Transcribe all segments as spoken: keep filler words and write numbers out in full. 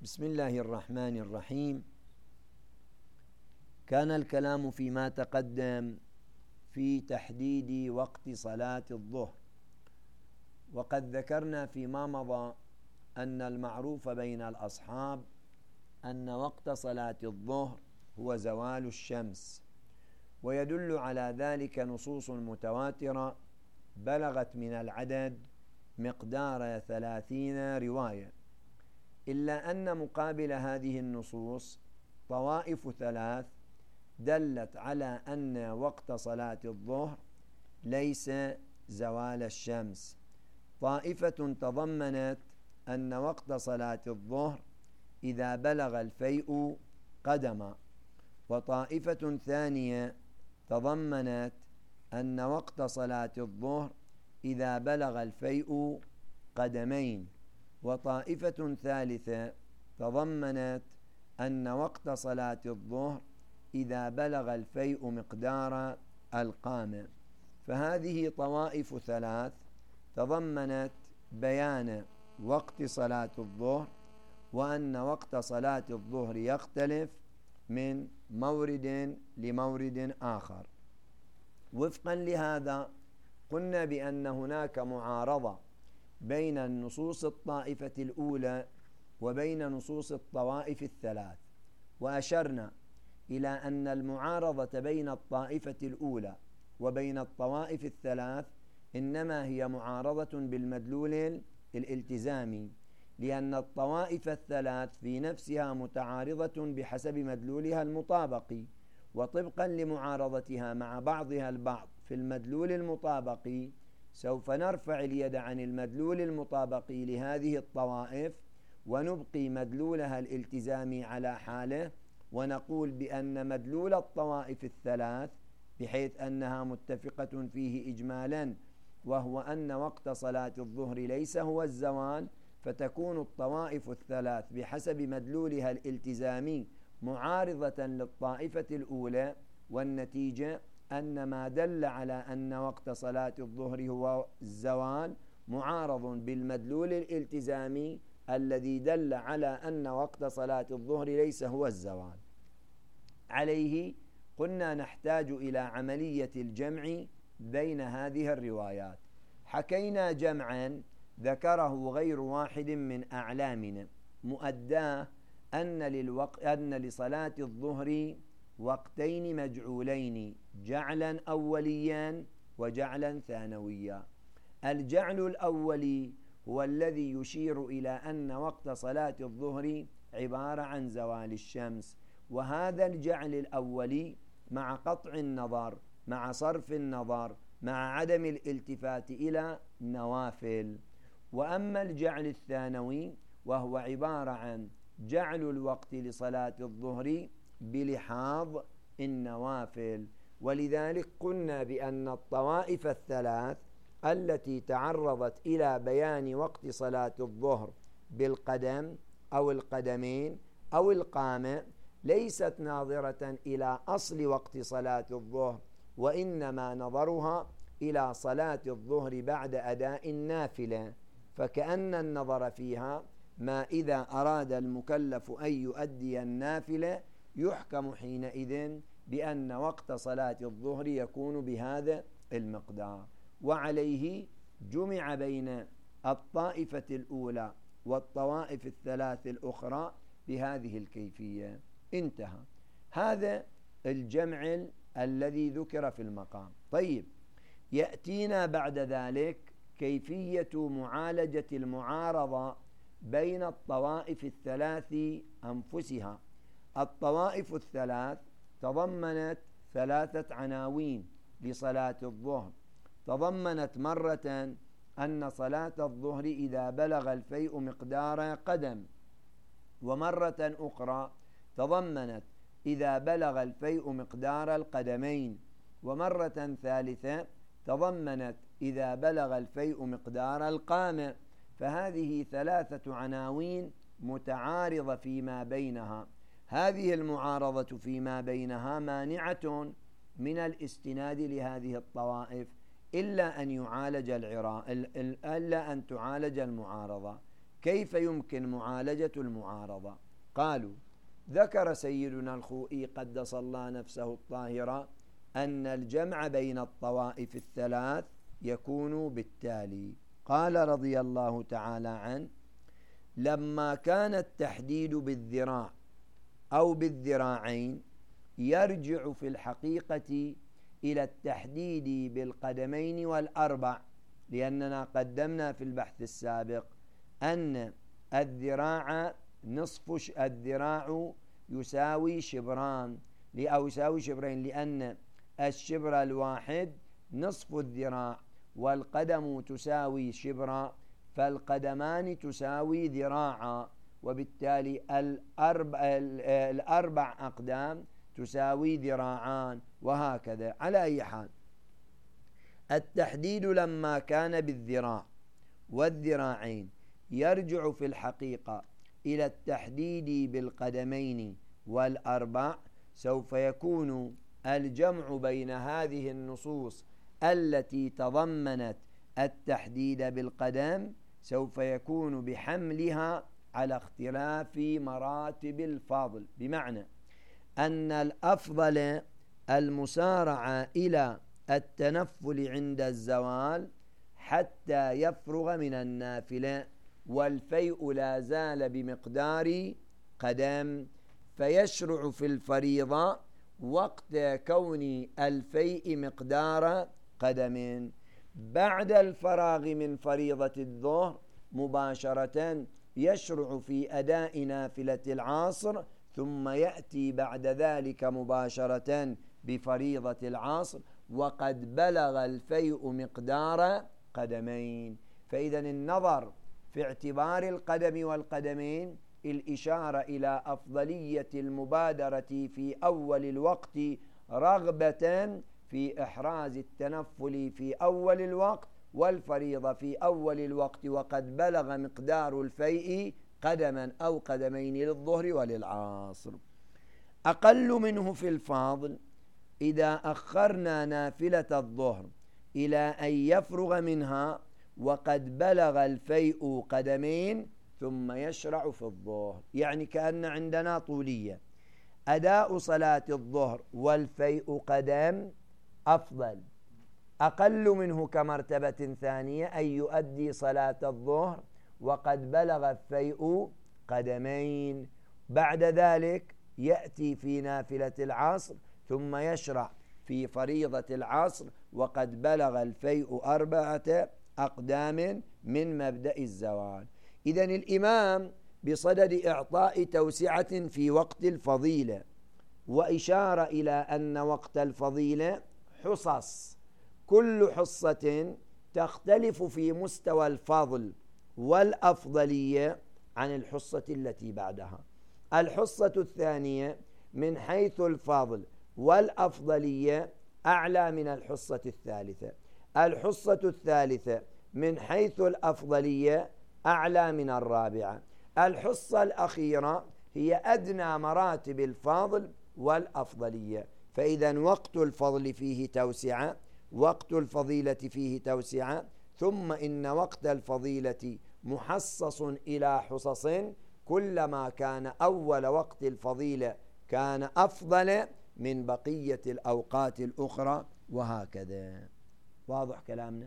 بسم الله الرحمن الرحيم. كان الكلام فيما تقدم في تحديد وقت صلاة الظهر، وقد ذكرنا فيما مضى أن المعروف بين الأصحاب أن وقت صلاة الظهر هو زوال الشمس، ويدل على ذلك نصوص متواترة بلغت من العدد مقدار ثلاثين رواية، إلا أن مقابل هذه النصوص طوائف ثلاث دلت على أن وقت صلاة الظهر ليس زوال الشمس. طائفة تضمنت أن وقت صلاة الظهر إذا بلغ الفيء قدما، وطائفة ثانية تضمنت أن وقت صلاة الظهر إذا بلغ الفيء قدمين، وطائفة ثالثة تضمنت أن وقت صلاة الظهر إذا بلغ الفيء مقدار القامة. فهذه طوائف ثلاث تضمنت بيان وقت صلاة الظهر، وأن وقت صلاة الظهر يختلف من مورد لمورد آخر. وفقا لهذا قلنا بأن هناك معارضة بين النصوص الطائفة الأولى وبين نصوص الطوائف الثلاث، وأشرنا إلى أن المعارضة بين الطائفة الأولى وبين الطوائف الثلاث إنما هي معارضة بالمدلول الالتزامي، لأن الطوائف الثلاث في نفسها متعارضة بحسب مدلولها المطابقي، وطبقا لمعارضتها مع بعضها البعض في المدلول المطابقي سوف نرفع اليد عن المدلول المطابقي لهذه الطوائف ونبقي مدلولها الالتزامي على حاله، ونقول بأن مدلول الطوائف الثلاث بحيث أنها متفقة فيه إجمالا وهو أن وقت صلاة الظهر ليس هو الزوال، فتكون الطوائف الثلاث بحسب مدلولها الالتزامي معارضة للطائفة الأولى، والنتيجة أن ما دل على أن وقت صلاة الظهر هو الزوال معارض بالمدلول الالتزامي الذي دل على أن وقت صلاة الظهر ليس هو الزوال. عليه قلنا نحتاج إلى عملية الجمع بين هذه الروايات. حكينا جمعا ذكره غير واحد من أعلامنا مؤداه أن, للوق... أن لصلاة الظهر وقتين مجعولين، جعلا أوليا وجعلا ثانويا. الجعل الأولي هو الذي يشير إلى أن وقت صلاة الظهر عبارة عن زوال الشمس، وهذا الجعل الأولي مع قطع النظر، مع صرف النظر، مع عدم الالتفات إلى نوافل. وأما الجعل الثانوي وهو عبارة عن جعل الوقت لصلاة الظهر بلحاظ النوافل. ولذلك قلنا بأن الطوائف الثلاث التي تعرضت إلى بيان وقت صلاة الظهر بالقدم أو القدمين أو القامة ليست ناظرة إلى أصل وقت صلاة الظهر، وإنما نظرها إلى صلاة الظهر بعد أداء النافلة، فكأن النظر فيها ما إذا أراد المكلف أن يؤدي النافلة يحكم حينئذ بأن وقت صلاة الظهر يكون بهذا المقدار. وعليه جمع بين الطائفة الأولى والطوائف الثلاث الأخرى بهذه الكيفية. انتهى هذا الجمع الذي ذكر في المقام. طيب، يأتينا بعد ذلك كيفية معالجة المعارضة بين الطوائف الثلاث أنفسها. الطوائف الثلاث تضمنت ثلاثة عناوين لصلاة الظهر. تضمنت مرة أن صلاة الظهر إذا بلغ الفيء مقدار قدم، ومرة أخرى تضمنت إذا بلغ الفيء مقدار القدمين، ومرة ثالثة تضمنت إذا بلغ الفيء مقدار القامة. فهذه ثلاثة عناوين متعارضة فيما بينها. هذه المعارضة فيما بينها مانعة من الاستناد لهذه الطوائف إلا أن يعالج العراء إلا أن تعالج المعارضة. كيف يمكن معالجة المعارضة؟ قالوا: ذكر سيدنا الخوئي قدس الله نفسه الطاهرة أن الجمع بين الطوائف الثلاث يكون بالتالي. قال رضي الله تعالى عنه: لما كان التحديد بالذراع أو بالذراعين يرجع في الحقيقة إلى التحديد بالقدمين والأربع، لأننا قدمنا في البحث السابق أن الذراع نصف الذراع يساوي شبران أو يساوي شبرين، لأن الشبر الواحد نصف الذراع، والقدم تساوي شبرا، فالقدمان تساوي ذراعا، وبالتالي الأربع, الأربع أقدام تساوي ذراعان، وهكذا. على أي حال، التحديد لما كان بالذراع والذراعين يرجع في الحقيقة إلى التحديد بالقدمين والأربع، سوف يكون الجمع بين هذه النصوص التي تضمنت التحديد بالقدم سوف يكون بحملها على اختلاف مراتب الفضل، بمعنى أن الأفضل المسارعة إلى التنفل عند الزوال حتى يفرغ من النافلة، والفيء لا زال بمقدار قدم، فيشرع في الفريضة وقت كون الفيء مقدار قدم. بعد الفراغ من فريضة الظهر مباشرة يشرع في أداء نافلة العصر، ثم يأتي بعد ذلك مباشرة بفريضة العصر وقد بلغ الفيء مقدار قدمين. فإذا النظر في اعتبار القدم والقدمين الإشارة إلى أفضلية المبادرة في أول الوقت رغبة في إحراز التنفل في أول الوقت والفريضة في أول الوقت وقد بلغ مقدار الفيء قدما أو قدمين للظهر وللعصر. أقل منه في الفاضل إذا أخرنا نافلة الظهر إلى أن يفرغ منها وقد بلغ الفيء قدمين ثم يشرع في الظهر، يعني كأن عندنا طولية، أداء صلاة الظهر والفيء قدم أفضل، أقل منه كمرتبة ثانية أن يؤدي صلاة الظهر وقد بلغ الفيء قدمين. بعد ذلك يأتي في نافلة العصر ثم يشرع في فريضة العصر وقد بلغ الفيء أربعة أقدام من مبدأ الزوال. إذن الإمام بصدد إعطاء توسعة في وقت الفضيلة وإشارة إلى أن وقت الفضيلة حصص، كل حصة تختلف في مستوى الفضل والأفضلية عن الحصة التي بعدها. الحصة الثانية من حيث الفضل والأفضلية أعلى من الحصة الثالثة، الحصة الثالثة من حيث الأفضلية أعلى من الرابعة، الحصة الأخيرة هي أدنى مراتب الفضل والأفضلية. فإذا وقت الفضل فيه توسعة، وقت الفضيلة فيه توسعة، ثم إن وقت الفضيلة محصص إلى حصص، كلما كان أول وقت الفضيلة كان أفضل من بقية الأوقات الأخرى، وهكذا. واضح كلامنا؟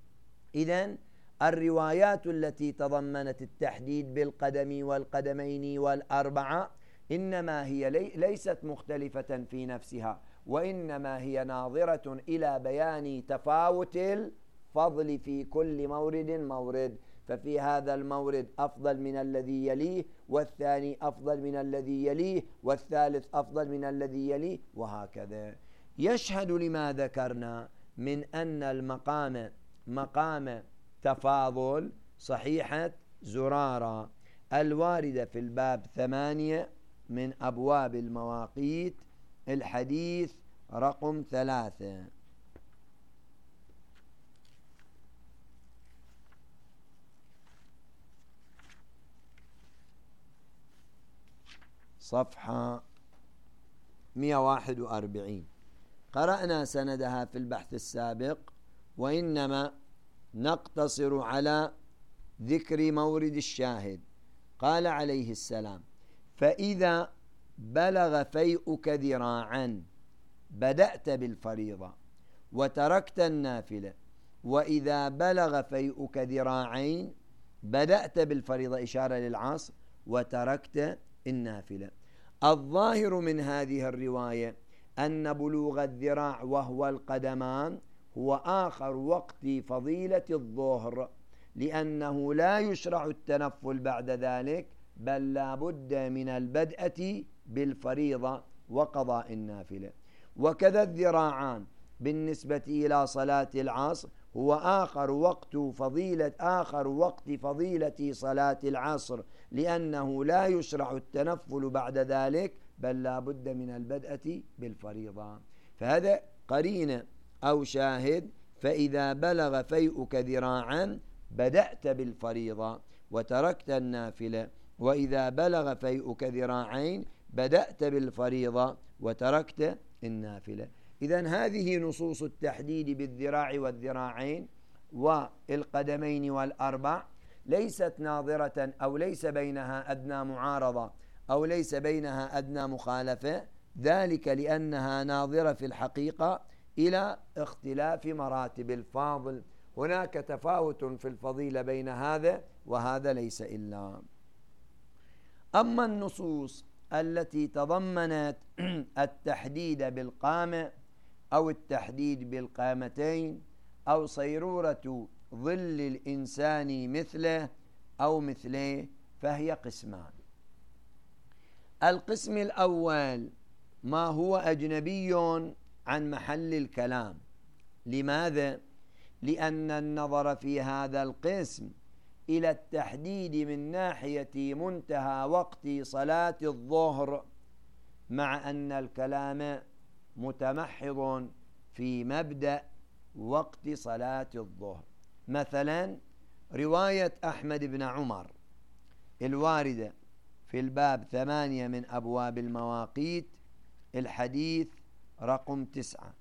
إذن الروايات التي تضمنت التحديد بالقدم والقدمين والأربعة إنما هي لي ليست مختلفة في نفسها، وإنما هي ناظرة إلى بيان تفاوت الفضل في كل مورد مورد، ففي هذا المورد أفضل من الذي يليه، والثاني أفضل من الذي يليه، والثالث أفضل من الذي يليه، وهكذا. يشهد لما ذكرنا من أن المقام مقام تفاضل صحيحة زرارة الواردة في الباب ثمانية من أبواب المواقيت، الحديث رقم ثلاثة. صفحة مئة وواحد وأربعين. قرأنا سندها في البحث السابق، وإنما نقتصر على ذكر مورد الشاهد. قال عليه السلام: فإذا بلغ فيئك ذراعا بدأت بالفريضة وتركت النافلة، وإذا بلغ فيئك ذراعين بدأت بالفريضة إشارة للعصر وتركت النافلة. الظاهر من هذه الرواية أن بلوغ الذراع وهو القدمان هو آخر وقت فضيلة الظهر، لأنه لا يشرع التنفل بعد ذلك، بل لا بد من البدءة بالفريضة وقضاء النافلة. وكذا الذراعان بالنسبة إلى صلاة العصر هو آخر وقت فضيلة آخر وقت فضيلة صلاة العصر، لأنه لا يشرع التنفل بعد ذلك، بل لا بد من البدءة بالفريضة. فهذا قرينة أو شاهد: فإذا بلغ فيئك ذراعا بدأت بالفريضة وتركت النافلة، وإذا بلغ فيئك ذراعين بدأت بالفريضة وتركت النافلة. إذن هذه نصوص التحديد بالذراع والذراعين والقدمين والأربع ليست ناظرة أو ليس بينها أدنى معارضة أو ليس بينها أدنى مخالفة، ذلك لأنها ناظرة في الحقيقة إلى اختلاف مراتب الفاضل. هناك تفاوت في الفضيلة بين هذا وهذا ليس إلا. أما النصوص التي تضمنت التحديد بالقامة أو التحديد بالقامتين أو صيرورة ظل الإنسان مثله أو مثليه فهي قسمان. القسم الأول ما هو أجنبي عن محل الكلام. لماذا؟ لأن النظر في هذا القسم إلى التحديد من ناحية منتهى وقت صلاة الظهر، مع أن الكلام متمحض في مبدأ وقت صلاة الظهر. مثلا رواية أحمد بن عمر الواردة في الباب ثمانية من أبواب المواقيت، الحديث رقم تسعة،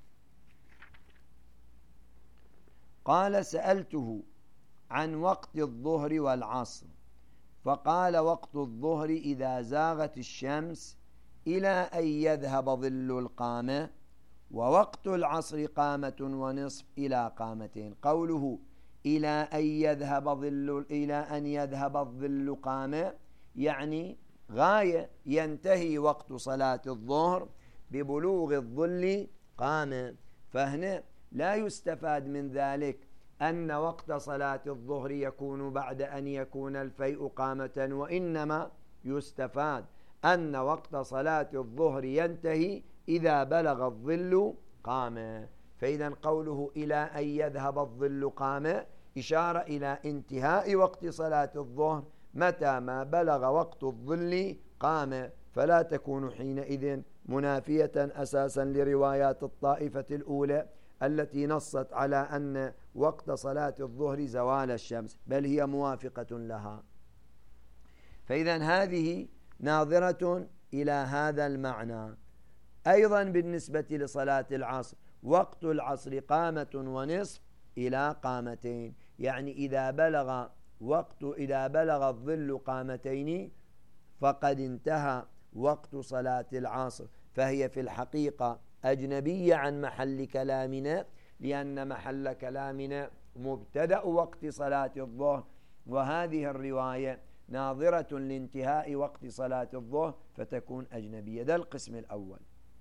قال: سألته عن وقت الظهر والعصر فقال: وقت الظهر إذا زاغت الشمس إلى أن يذهب ظل القامة، ووقت العصر قامة ونصف إلى قامتين. قوله إلى أن يذهب ظل إلى أن يذهب الظل قامة يعني غاية، ينتهي وقت صلاة الظهر ببلوغ الظل قامة. فهنا لا يستفاد من ذلك أن وقت صلاة الظهر يكون بعد أن يكون الفيء قامة، وإنما يستفاد أن وقت صلاة الظهر ينتهي إذا بلغ الظل قامة. فإذا قوله إلى أن يذهب الظل قامة إشارة إلى انتهاء وقت صلاة الظهر متى ما بلغ وقت الظل قامة، فلا تكون حينئذ منافية أساسا لروايات الطائفة الأولى التي نصت على أن وقت صلاة الظهر زوال الشمس، بل هي موافقة لها. فإذا هذه ناظرة إلى هذا المعنى. أيضا بالنسبة لصلاة العصر وقت العصر قامة ونصف إلى قامتين، يعني إذا بلغ وقت إذا بلغ الظل قامتين فقد انتهى وقت صلاة العصر، فهي في الحقيقة أجنبية عن محل كلامنا، لأن محل كلامنا مبتدأ وقت صلاة الظهر، وهذه الرواية ناظرة لانتهاء وقت صلاة الظهر فتكون أجنبية. ده القسم الأول.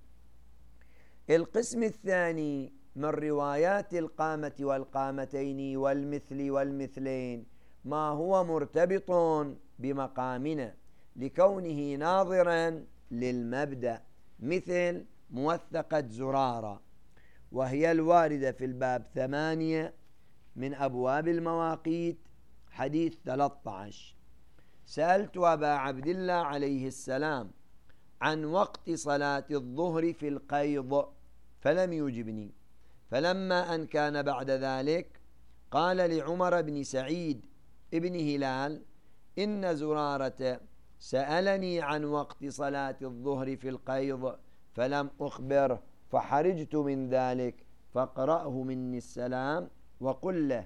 القسم الثاني من روايات القامة والقامتين والمثل والمثلين ما هو مرتبط بمقامنا لكونه ناظرا للمبدأ، مثل موثقة زرارة وهي الواردة في الباب ثمانية من أبواب المواقيت، حديث ثلاثة عشر: سألت أبا عبد الله عليه السلام عن وقت صلاة الظهر في القيض فلم يجبني، فلما أن كان بعد ذلك قال لعمر بن سعيد ابن هلال: إن زرارة سألني عن وقت صلاة الظهر في القيض فلم أخبره، فحرجت من ذلك، فاقرأه مني السلام وقل له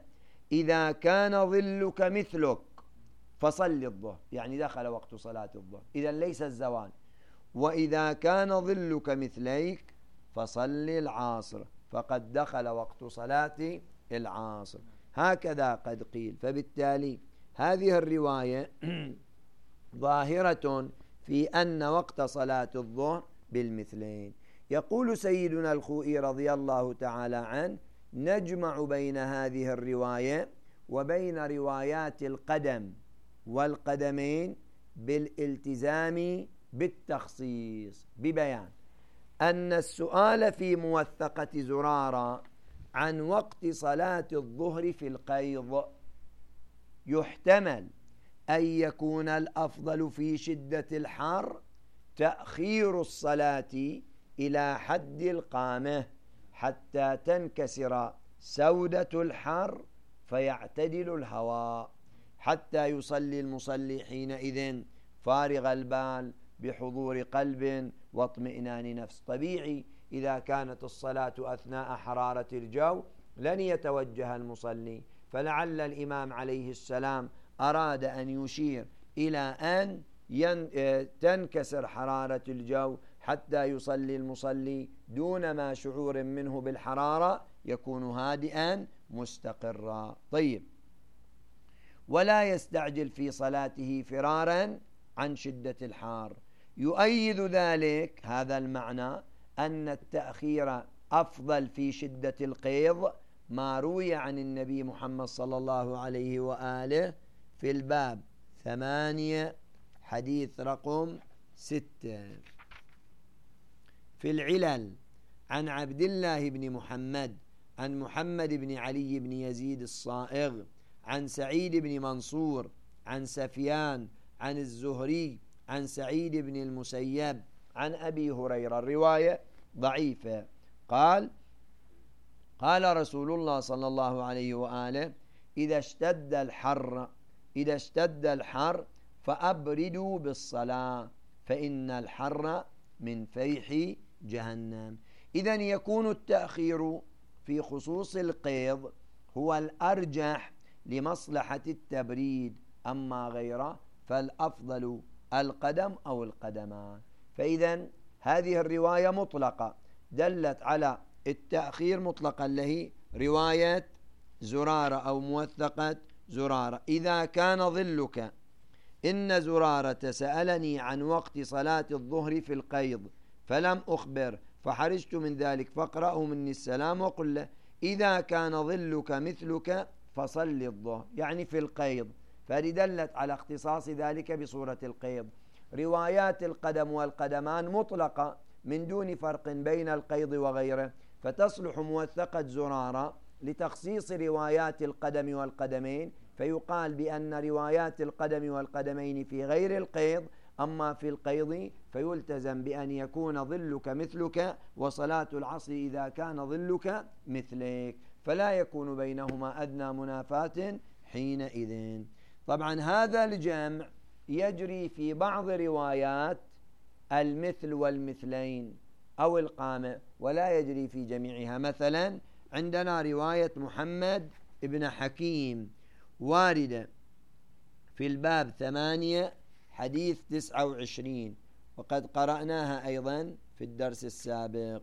إذا كان ظلك مثلك فصل الظهر، يعني دخل وقت صلاة الظهر، إذا ليس الزوال. وإذا كان ظلك مثليك فصل العصر، فقد دخل وقت صلاة العصر. هكذا قد قيل. فبالتالي هذه الرواية ظاهرة في أن وقت صلاة الظهر بالمثلين. يقول سيدنا الخوئي رضي الله تعالى عنه: نجمع بين هذه الرواية وبين روايات القدم والقدمين بالالتزام بالتخصيص، ببيان أن السؤال في موثقة زرارة عن وقت صلاة الظهر في القيض يحتمل أن يكون الأفضل في شدة الحر تأخير الصلاة إلى حد القامة حتى تنكسر سودة الحر فيعتدل الهواء، حتى يصلي المصلي حينئذ فارغ البال بحضور قلب واطمئنان نفس. طبيعي إذا كانت الصلاة أثناء حرارة الجو لن يتوجه المصلي، فلعل الإمام عليه السلام أراد أن يشير إلى أن تنكسر حرارة الجو حتى يصلي المصلي دون ما شعور منه بالحرارة، يكون هادئا مستقرا. طيب، ولا يستعجل في صلاته فرارا عن شدة الحار. يؤيد ذلك هذا المعنى أن التأخير أفضل في شدة القيض ما روي عن النبي محمد صلى الله عليه وآله في الباب ثمانية حديث رقم ستة في العلل عن عبد الله بن محمد عن محمد بن علي بن يزيد الصائغ عن سعيد بن منصور عن سفيان عن الزهري عن سعيد بن المسيب عن أبي هريرة. الرواية ضعيفة. قال قال رسول الله صلى الله عليه وآله: إذا اشتد الحر إذا اشتد الحر فأبردوا بالصلاة فإن الحر من فيح جهنم. إذن يكون التأخير في خصوص القيض هو الأرجح لمصلحة التبريد، أما غيره فالأفضل القدم أو القدمان. فإذن هذه الرواية مطلقة دلت على التأخير مطلقا له رواية زرارة أو موثقة زرارة: إذا كان ظلك إن زرارة سألني عن وقت صلاة الظهر في القيض فلم أخبر فحرجت من ذلك فاقرأه مني السلام وقل له إذا كان ظلك مثلك فصل الظهر، يعني في القيض. فدلت على اختصاص ذلك بصورة القيض. روايات القدم والقدمان مطلقة من دون فرق بين القيض وغيره، فتصلح موثقة زرارة لتخصيص روايات القدم والقدمين، فيقال بأن روايات القدم والقدمين في غير القيض، أما في القيض فيلتزم بأن يكون ظلك مثلك وصلاة العصر إذا كان ظلك مثلك، فلا يكون بينهما أدنى منافاة حينئذ. طبعا هذا الجمع يجري في بعض روايات المثل والمثلين أو القامة، ولا يجري في جميعها. مثلا عندنا رواية محمد ابن حكيم واردة في الباب ثمانية حديث تسعة وعشرين، وقد قرأناها أيضا في الدرس السابق،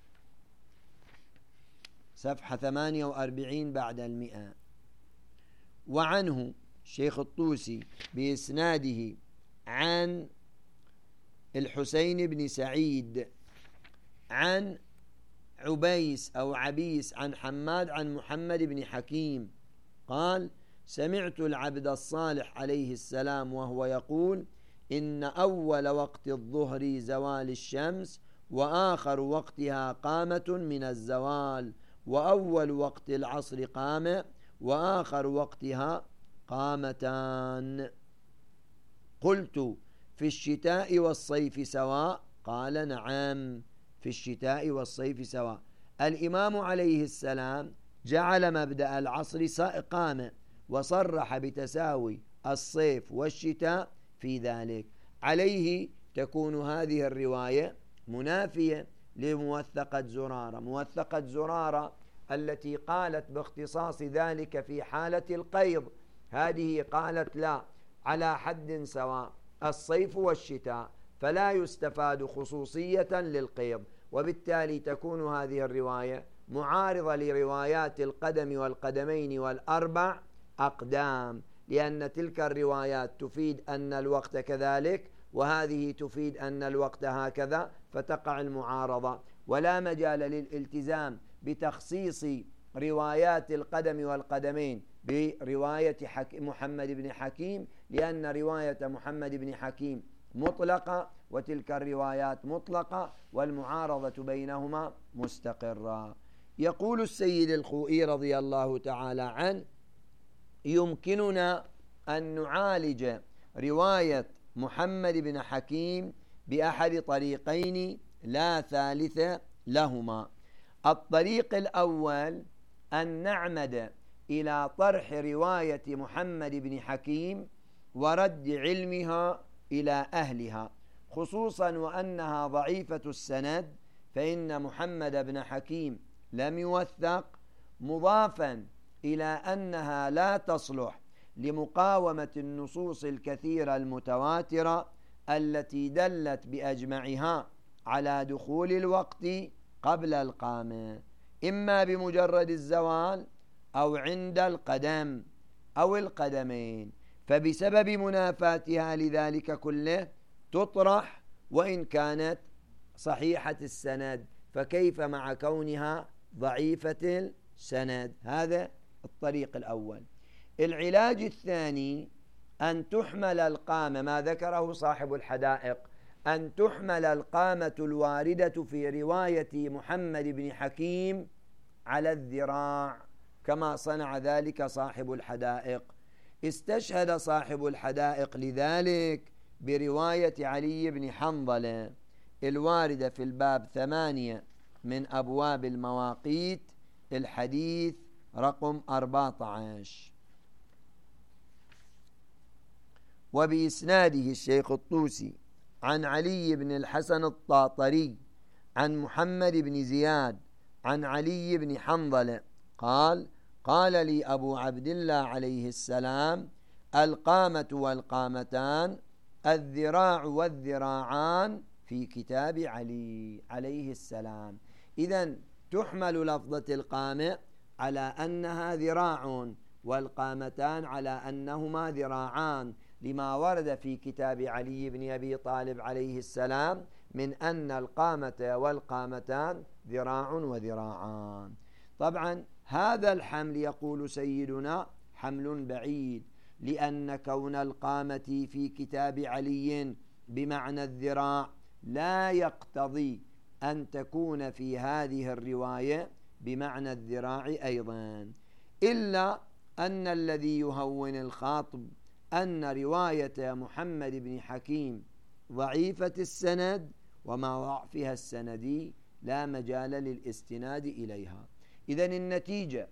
صفحة ثمانية وأربعين بعد المئة. وعنه الشيخ الطوسي بإسناده عن الحسين بن سعيد عن عبيس أو عبيس عن حماد عن محمد بن حكيم قال: سمعت العبد الصالح عليه السلام وهو يقول: إن أول وقت الظهر زوال الشمس، وآخر وقتها قامة من الزوال، وأول وقت العصر قامة، وآخر وقتها قامتان. قلت: في الشتاء والصيف سواء؟ قال: نعم، في الشتاء والصيف سواء. الإمام عليه السلام جعل مبدأ العصر قامة، وصرح بتساوي الصيف والشتاء في ذلك. عليه تكون هذه الرواية منافية لموثقة زرارة. موثقة زرارة التي قالت باختصاص ذلك في حالة القيض، هذه قالت لا، على حد سواء الصيف والشتاء، فلا يستفاد خصوصية للقيض، وبالتالي تكون هذه الرواية معارضة لروايات القدم والقدمين والأربع أقدام، لأن تلك الروايات تفيد أن الوقت كذلك، وهذه تفيد أن الوقت هكذا، فتقع المعارضة. ولا مجال للالتزام بتخصيص روايات القدم والقدمين برواية محمد بن حكيم، لأن رواية محمد بن حكيم مطلقة وتلك الروايات مطلقة، والمعارضة بينهما مستقرة. يقول السيد الخوئي رضي الله تعالى عنه: يمكننا أن نعالج رواية محمد بن حكيم بأحد طريقين لا ثالث لهما. الطريق الأول أن نعمد إلى طرح رواية محمد بن حكيم ورد علمها إلى أهلها، خصوصا وأنها ضعيفة السند، فإن محمد بن حكيم لم يوثق، مضافا إلى أنها لا تصلح لمقاومة النصوص الكثيرة المتواترة التي دلت بأجمعها على دخول الوقت قبل القامة، إما بمجرد الزوال أو عند القدم أو القدمين، فبسبب منافاتها لذلك كله تطرح وإن كانت صحيحة السند، فكيف مع كونها ضعيفة السند؟ هذا الطريق الأول. العلاج الثاني أن تحمل القامة، ما ذكره صاحب الحدائق، أن تحمل القامة الواردة في رواية محمد بن حكيم على الذراع، كما صنع ذلك صاحب الحدائق. استشهد صاحب الحدائق لذلك برواية علي بن حنظلة الواردة في الباب ثمانية من أبواب المواقيت، الحديث رقم أربعة عشر، وبإسناده الشيخ الطوسي عن علي بن الحسن الطاطري عن محمد بن زياد عن علي بن حنظلة قال: قال لي أبو عبد الله عليه السلام: القامة والقامتان، الذراع والذراعان في كتاب علي عليه السلام. إذن تحمل لفظة القامة على أنها ذراع، والقامتان على أنهما ذراعان، لما ورد في كتاب علي بن أبي طالب عليه السلام من أن القامة والقامتان ذراع وذراعان. طبعا هذا الحمل يقول سيدنا حمل بعيد، لأن كون القامة في كتاب علي بمعنى الذراع لا يقتضي أن تكون في هذه الرواية بمعنى الذراع أيضا، إلا أن الذي يهون الخاطب أن رواية محمد بن حكيم ضعيفة السند، ومع ضعفها السندي لا مجال للاستناد إليها. إذن النتيجة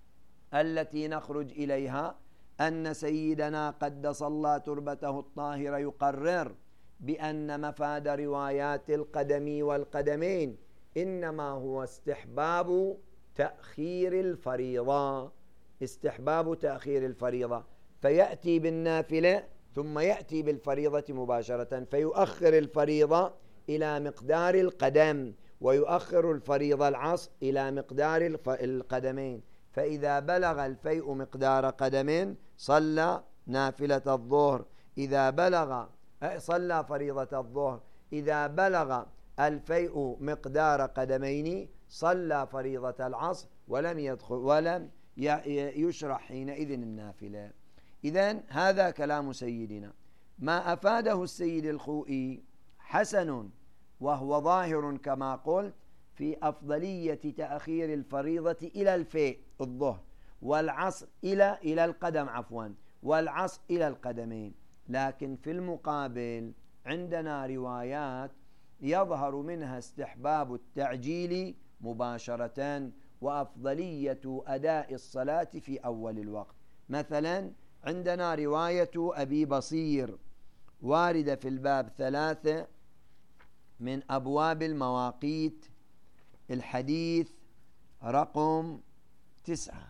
التي نخرج إليها أن سيدنا قدس الله تربته الطاهرة يقرر بأن مفاد روايات القدم والقدمين إنما هو استحباب تأخير الفريضة، استحباب تأخير الفريضة، فيأتي بالنافلة ثم يأتي بالفريضة مباشرة، فيؤخر الفريضة إلى مقدار القدم، ويؤخر الفريضة العصر إلى مقدار القدمين، فإذا بلغ الفيء مقدار قدم صلى نافلة الظهر، إذا بلغ صلى فريضة الظهر، إذا بلغ الفيء مقدار قدمين صلى فريضة العصر، ولم يدخل ولم يشرح حينئذ النافلة. إذن هذا كلام سيدنا. ما أفاده السيد الخوئي حسن وهو ظاهر كما قلت في أفضلية تأخير الفريضة إلى الفيء الظهر، والعصر إلى إلى القدم عفوا والعصر إلى القدمين، لكن في المقابل عندنا روايات يظهر منها استحباب التعجيل مباشرة وأفضلية أداء الصلاة في أول الوقت. مثلا عندنا رواية أبي بصير واردة في الباب ثلاثة من أبواب المواقيت، الحديث رقم تسعة.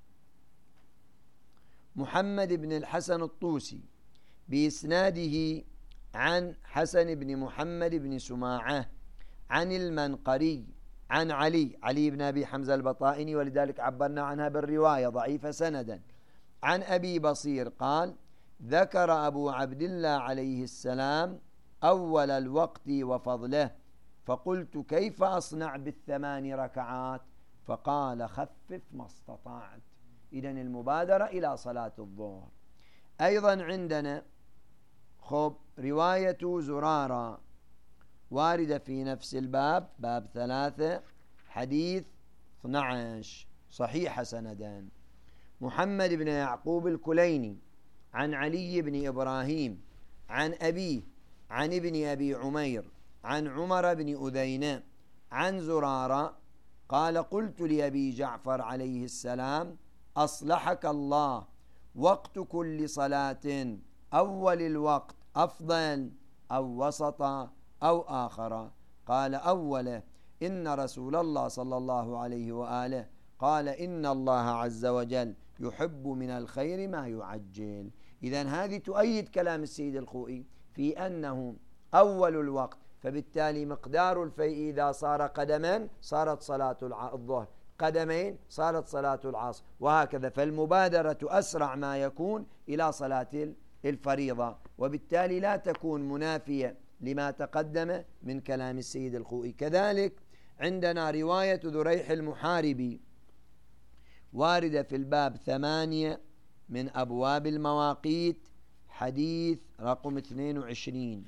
محمد بن الحسن الطوسي بإسناده عن حسن بن محمد بن سماعة عن المنقري عن علي علي بن أبي حمزة البطائني، ولذلك عبرنا عنها بالرواية ضعيفة سندا، عن أبي بصير قال: ذكر أبو عبد الله عليه السلام أول الوقت وفضله، فقلت: كيف أصنع بالثمان ركعات؟ فقال: خفف ما استطعت. إذن المبادرة إلى صلاة الظهر. أيضا عندنا خب رواية زرارة واردة في نفس الباب، باب ثلاثة، حديث اثني عشر، صحيح سندان. محمد بن يعقوب الكليني عن علي بن إبراهيم عن أبيه عن ابن أبي عمير عن عمر بن أذينة عن زرارة قال: قلت لأبي جعفر عليه السلام: أصلحك الله، وقت كل صلاة أول الوقت أفضل أو وسط أو آخر؟ قال: أوله. إن رسول الله صلى الله عليه وآله قال: إن الله عز وجل يحب من الخير ما يعجل. إذن هذه تؤيد كلام السيد الخوئي في أنه أول الوقت، فبالتالي مقدار الفيء إذا صار قدما صارت صلاة الظهر، قدمين صارت صلاة العصر، وهكذا. فالمبادرة أسرع ما يكون إلى صلاة الفريضة، وبالتالي لا تكون منافية لما تقدم من كلام السيد الخوئي. كذلك عندنا رواية ذريح المحاربي واردة في الباب ثمانية من أبواب المواقيت، حديث رقم اثنين وعشرين.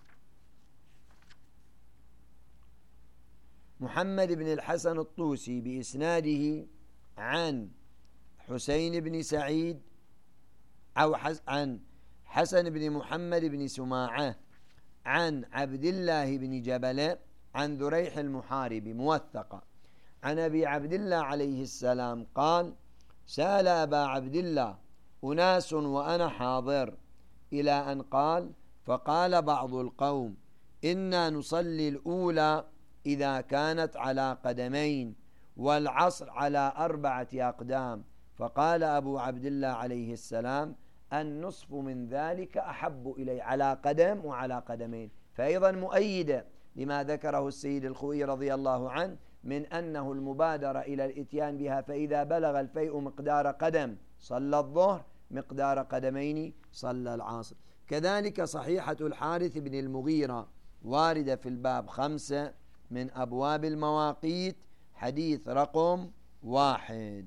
محمد بن الحسن الطوسي بإسناده عن حسين بن سعيد أو حس عن حسن بن محمد بن سماعة عن عبد الله بن جبل عن ذريح المحارب موثقة عن أبي عبد الله عليه السلام قال: سأل أبا عبد الله أناس وأنا حاضر، إلى أن قال: فقال بعض القوم: إنا نصلي الأولى إذا كانت على قدمين، والعصر على أربعة أقدام. فقال أبو عبد الله عليه السلام: النصف من ذلك أحب إلي، على قدم وعلى قدمين. فأيضا مؤيدة لما ذكره السيد الخوئي رضي الله عنه من أنه المبادرة إلى الإتيان بها، فإذا بلغ الفيء مقدار قدم صلى الظهر، مقدار قدمين صلى العصر. كذلك صحيحة الحارث بن المغيرة واردة في الباب خمسة من أبواب المواقيت، حديث رقم واحد.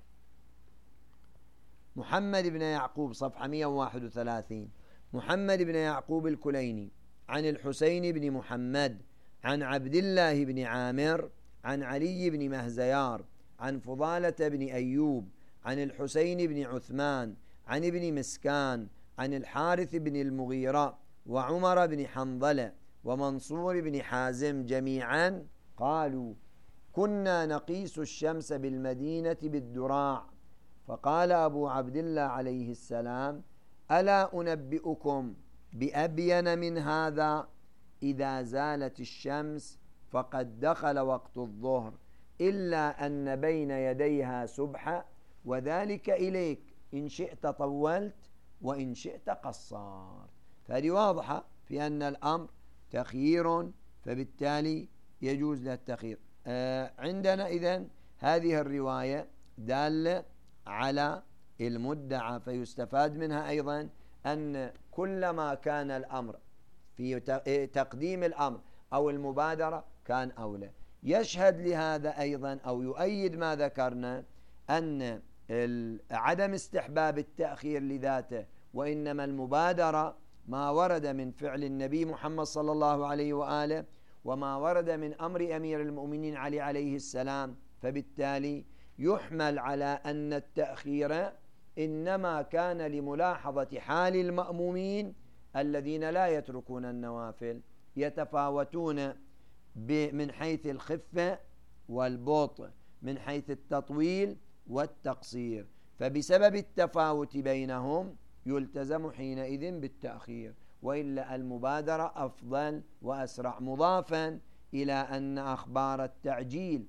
محمد بن يعقوب صفحة مئة وواحد وثلاثين. محمد بن يعقوب الكليني عن الحسين بن محمد عن عبد الله بن عامر عن علي بن مهزيار عن فضالة بن أيوب عن الحسين بن عثمان عن ابن مسكان عن الحارث بن المغيرة وعمر بن حنظلة ومنصور بن حازم جميعا قالوا: كنا نقيس الشمس بالمدينة بالدراع. فقال أبو عبد الله عليه السلام: ألا أنبئكم بأبين من هذا؟ إذا زالت الشمس فقد دخل وقت الظهر، إلا أن بين يديها سبحة، وذلك إليك إن شئت طولت وإن شئت قصرت. فهذه واضحة في أن الأمر تخيير، فبالتالي يجوز له التخيير. آه عندنا إذن هذه الرواية دالة على المدعى، فيستفاد منها أيضا أن كلما كان الأمر في تقديم الأمر أو المبادرة كان أولى. يشهد لهذا أيضا أو يؤيد ما ذكرنا أن عدم استحباب التأخير لذاته، وإنما المبادرة ما ورد من فعل النبي محمد صلى الله عليه وآله وما ورد من أمر أمير المؤمنين علي عليه السلام، فبالتالي يحمل على أن التأخير إنما كان لملاحظة حال المأمومين الذين لا يتركون النوافل، يتفاوتون من حيث الخفة والبطء، من حيث التطويل والتقصير، فبسبب التفاوت بينهم يلتزم حينئذ بالتأخير، وإلا المبادرة أفضل وأسرع. مضافا إلى أن أخبار التعجيل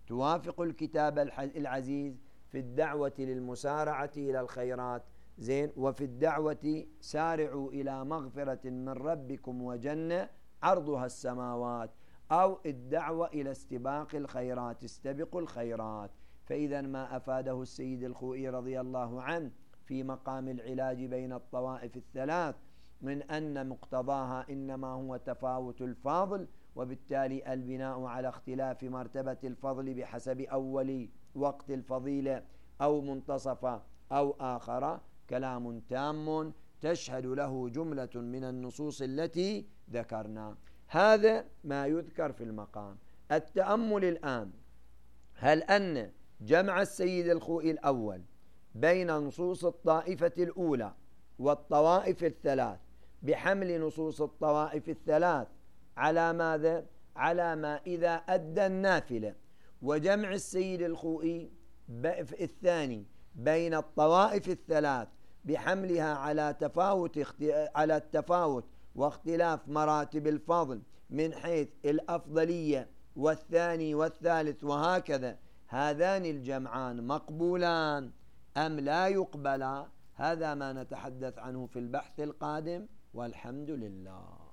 توافق الكتاب العزيز في الدعوة للمسارعة إلى الخيرات زين، وفي الدعوة سارعوا إلى مغفرة من ربكم وجنة عرضها السماوات، أو الدعوة إلى استباق الخيرات، استبقوا الخيرات. فإذا ما أفاده السيد الخوئي رضي الله عنه في مقام العلاج بين الطوائف الثلاث من أن مقتضاها إنما هو تفاوت الفاضل، وبالتالي البناء على اختلاف مرتبة الفضل بحسب أول وقت الفضيلة أو منتصف أو آخر، كلام تام تشهد له جملة من النصوص التي ذكرنا. هذا ما يذكر في المقام. التأمل الآن، هل أن جمع السيد الخوئي الأول بين نصوص الطائفة الأولى والطوائف الثلاث بحمل نصوص الطوائف الثلاث على ماذا؟ على ما إذا أدى النافلة، وجمع السيد الخوئي الثاني بين الطوائف الثلاث بحملها على تفاوت على التفاوت واختلاف مراتب الفضل من حيث الأفضلية والثاني والثالث وهكذا، هذان الجمعان مقبولان أم لا يقبلا؟ هذا ما نتحدث عنه في البحث القادم، والحمد لله.